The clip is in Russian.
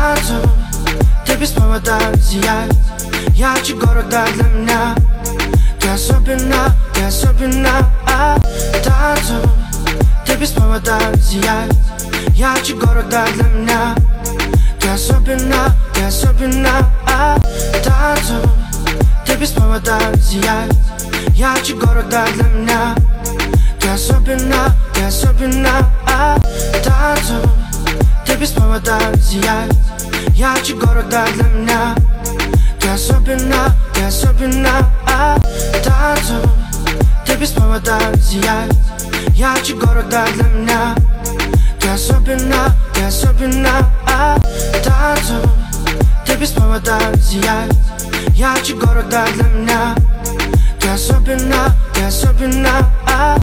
Танцуй, ты без повода сияй. Ярче города для меня. Ты особенно, ты особенно. Танцуй, ты без повода сияй. Ярче города для меня. Ты особенно, ты особенно. Танцуй, ты без повода сияй. Ярче города для меня. Ты особенно, ты особенно. Танцуй, ты без повода сияй. Ярче города для меня. Ты особенно, ты особенно. Танцуй, ты без повода сияй. Ярче города для меня. Ты особенно, ты особенно. Танцуй, ты без повода сияй. Ярче города для меня. Ты особенно, ты особенно.